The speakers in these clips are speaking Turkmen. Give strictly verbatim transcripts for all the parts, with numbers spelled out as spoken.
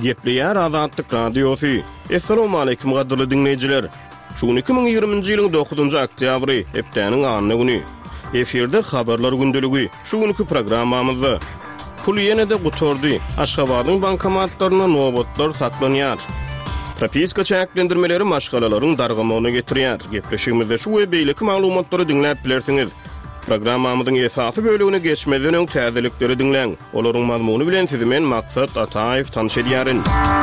Gepleýär Azatlyk radiosu. Assalamu alaykum gadyrly dinleýijiler. Şu iki bin ýygrymynjy ýylyň dokuzunjy oktýabry, hepdeniň anyny güni. Eferde habarlar gündeligi. Şu günkü programmamyzda pul ýene-de gutordy. Aşgabatyň bankomatlaryna nowatlar saklanýar. Propiska çäklendirmeleri maşgalalaryň dargamagyna getirýär. Gepleşigimizde şu we beýleki maglumatlary dinläp bilersiňiz. Programmamyzyň esasy bölügine geçmeden öň täzelikleri dinleň. Olaryň mazmuny bilen sizi men Maksat Ataýew tanış edýärin.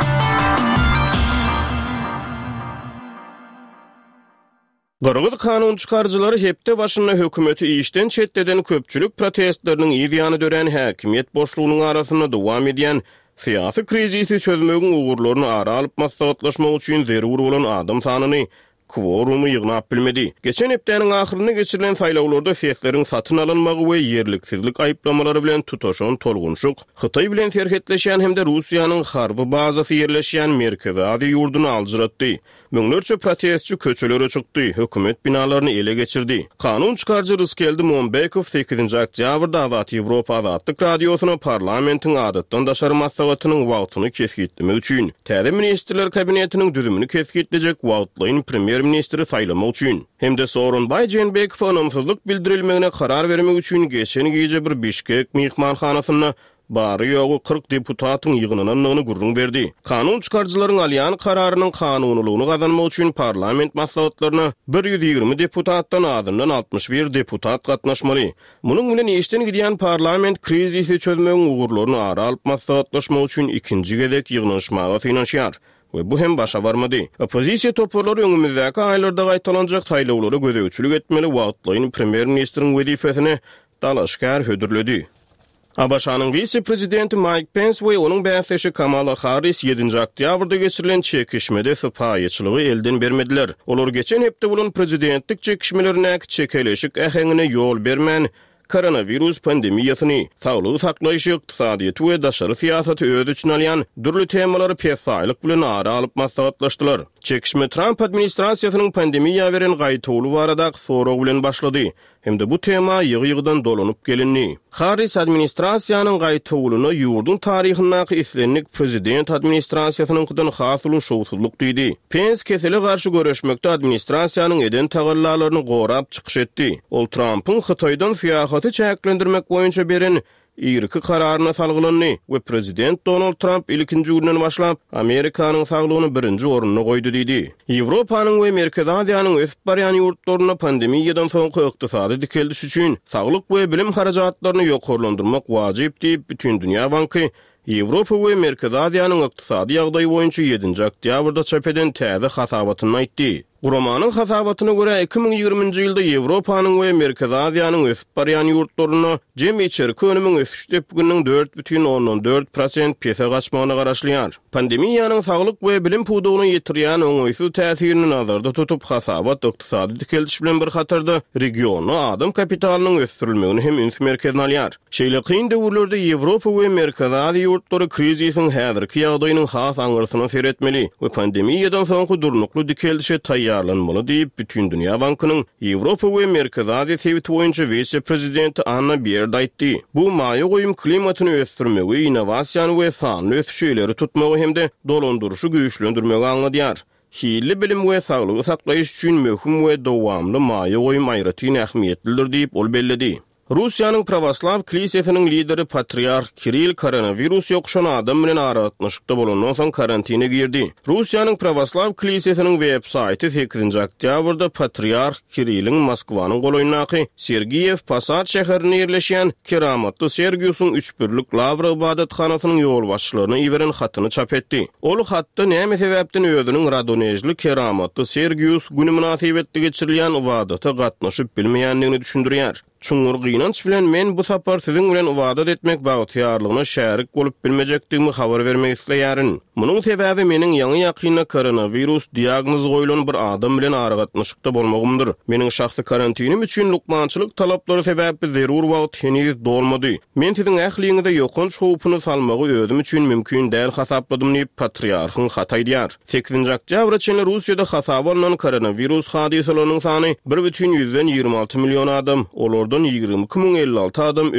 Gyrgyz kanun çykarjylary hepde başyna hökümeti işden çetdeden köpçülük protestleriniň ýygyany dören häkimiýet boşlugynyň arasyna dowam edýän syýasy krizisi çözmegiň ugurlaryny ara alyp maslahatlaşmak üçin zerur bolan adam sanyny kworumy ýygnap bilmedi. Geçen hepdeniň ahyryny geçirilen saýlawlarda sesleriň satyn alynmagy we ýerliksizlik aýplamalary bilen tutaşan tolgunçuk, Hytaý bilen serhetleşen hemde Russiýanyň harby bazasy ýerleşýän Merkezi ady ýurduny aljyratdy. Müňlerçe protestçi köçelere çykdy, hökümet binalaryny ele geçirdi. Kanun çykarjy Ryskeldi Monbekow sekizinji oktýabrda Azat Ýewropa Azatlyk radiosyna parlamentiň adatdan daşar maslahatynyň wagtyny kesgitdirmek üçin täze ministrler kabinetiniň düzümini kesgitdirjek wagtlaýyn premier ministri saýlamak üçin hemde Soronbay Jeenbekow anamsızlyk bildirilmegine karar vermek üçin geçen gece bir Bişkek mihmanhanasyna bary ýogy kırk deputatyň ýygynynyň gurrun berdi. Kanun çykarjylaryň alýan kararynyň kanunylygyny gazanmak üçin parlament maslahatlaryna bir ýüz ýygrimi deputatdan azyndan altmış bir deputat gatnaşmaly. Munyň bilen işden gidýän parlament krizisi çözmegiň ugurlaryny ara alyp maslahatlaşmak üçin ikinji gezek ýygnanyşmaga synanýar. Ve bu hem başa varmadı. Opozisiya toparlary öňümüzdäki aýlarda gaýtalanjak taýlawlary gödäwçilik etmeli wagtlaýyn premier ministriň wezifesini dalaşkar hödürledi. A B Ş'nyň vice-prezidenti Mike Pence we onuň bäsleşi Kamala Harris ýedinji oktýabrda geçirilen çekişmede sypaýyçylygy elden bermediler. Olar geçen hepde bolan prezidentlik çekişmelerine çekeleşik ähengine ýol bermän koronavirus pandemiýasyny, saglygy saklaýyş ykdysadyýety we daşary syýasaty öz üçin alýan dürli temalary pesaýlyk bilen ara alyp maslahatlaşdylar. Çekişme Trump administrasiýasynyň pandemiýa beren gaýtawly barada sorag bilen başlady. Hemde bu tema ýygy-ýygydan dolanyp gelinni. Harris administrasiýanyň gaýtawylyny ýurdun taryhyndaky islenlik prezident administrasiýasynyňkydan has ulaşawsuzlyk diýdi. Pence kesele garşy görüşmekde administrasiýanyň eden tagallalaryny gorap çykyş etdi. Ol Trump'yň Hytaýdan syýasaty çäklendirmek boýunça beren ýyrky kararyna salgylandy we prezident Donald Trump ilkinji günden başlap Amerikanyň saglygyny birinji oruna goýdy diýdi. Ýewropanyň we Merkezi Aziýanyň ösüp barýan ýurtlaryna pandemiýadan soňky ykdysady dikeldiş üçin saglyk we bilim harajatlaryny ýokarlandyrmak wajyp diýip bütün dünýä banky Ýewropa we Merkezi Aziýanyň ykdysady ýagdaýy boýunça ýedinji oktýabrda çap eden täze hasabatyny aýtdy. Guramanyň hasabatyna görä iki bin ýygrymynjy ýylda Ýewropanyň we Merkezi Aziýanyň ösüp barýan ýurtlaryna jemgy içerki önümiň ösüşde bugüniň dört бүтүн oňdan dört prosent pesa gaçmagyna garaşlýar. Pandemiýanyň saglyk we bilim pudugyny ýetirýän oňoýsuz täsirini nazarda tutup hasabat ykdysady dikeldiş bilen bir hatarda regiony adam kapitalynyň ösürilmegini hem üns merkezine alýar. Şeýle kyn döwürlerde Ýewropa we Merkezi Aziýa ýurtlary krizisiň häzirki ýagdaýynyň has aňyrysyny seretmeli we pandemiýadan soňky durnukly dikeldişe taýýarlanmaly diýip bütün dünýä bankynyň Ýewropa we Merkezi Aziýa sebiti boýunça vice-prezidenti Anna Baerd aýtdy. Bu maýa goýum klimatyny ösdürmegi, innovasiýany we sanly ösüşleri tutmagy hemde dolandyrşy güýçlendirmegi aňladýar. Hili bilim we saglygy saklaýyş üçin möhüm we dowamly maýa goýum aýraty ähmiýetlidir diýip ol belledi. Russiýanyň Pravoslav kilisiýasynyň lideri Patriarh Kirill koronavirus ýokşan adam bilen aratnaşykda bolandan soň karantina girdi. Russiýanyň Pravoslav kilisiýasynyň web saýty sekizinji oktýabrda Patriarh Kirillň Moskwanyň golaýnaky Sergiyev Posad şäherine ýerleşýän Keramatly Sergiusyň üç birlik Lavra ibadetkanasynyň ýol başçylaryna iweren hatyny çap etdi. Ol hatda näme sebäpden özüniň radonejli Keramatly Sergius güni münasibetli geçirilýän ibadata gatnaşyp bilmeýändigini düşündirýär. Çuňur gynanç bilen men bu sapar siziň bilen ibadat etmek bagtýarlygyna şärik bolup bilmejekdigimi habar bermek isleýärin. Munyň sebäbi meniň ýaňy ýakyna koronavirus diagnozy goýulan bir adam bilen aragatnaşykda bolmagymdyr. Meniň şahsy karantinim üçin lukmançylyk talaplary sebäpli zerur wagt heniz dolmady. Men siziň ähliňizde ýokunç howpuny salmagy özüm üçin mümkin däl hasapladym diýip patriarhyň hataýdýar. sekizinji oktýabr üçin Russiýada hasap bolunan koronavirus hadisalarynyň sany bir бүтүн ýüzden ýygrima alty million adam, olardan ýygrima iki miň elli alty adam